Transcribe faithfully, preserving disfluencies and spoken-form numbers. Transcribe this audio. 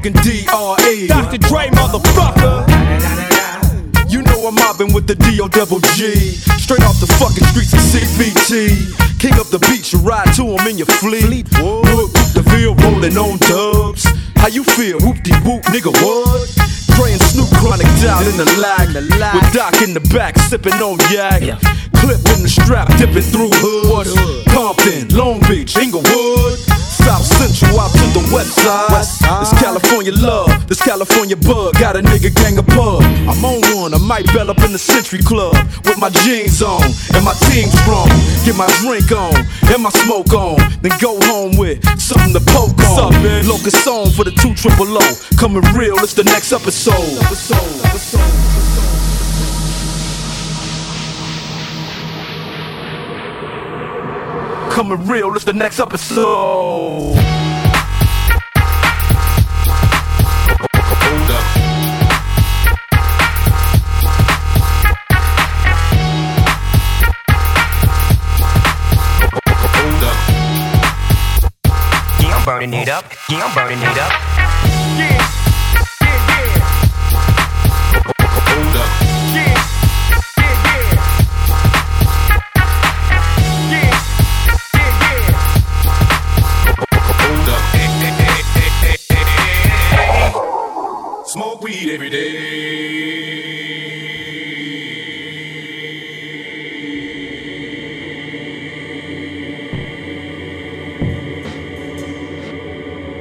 motherfucking D R E. Doctor Dre, motherfucker. You know I'm mobbing with the D O double G. Straight off the fucking streets of C B T. King up the beach, you ride to him in your fleet. Look, the field rolling on dubs. How you feel? Whoop-de-whoop, nigga, what? Dre and Snoop Chronic down in the lag. With Doc in the back, sipping on yak. Clip in the strap, dipping through hoods. Compton, Long Beach, Inglewood. South Central out to the west side. This California love, this California bug. Got a nigga gang of pub. I'm on one, I might bell up in the Century Club with my jeans on and my team strong. Get my drink on and my smoke on, then go home with something to poke on. What's up, man? Locust song for the two triple O. Coming real, it's the next episode. episode, episode. Coming real, it's the next episode. Hold up. Hold up. Yeah, I'm burning it up. Yeah, I'm burning it up. Yeah, yeah, yeah. Hold up. Yeah, yeah, yeah. Yeah. Smoke weed every day.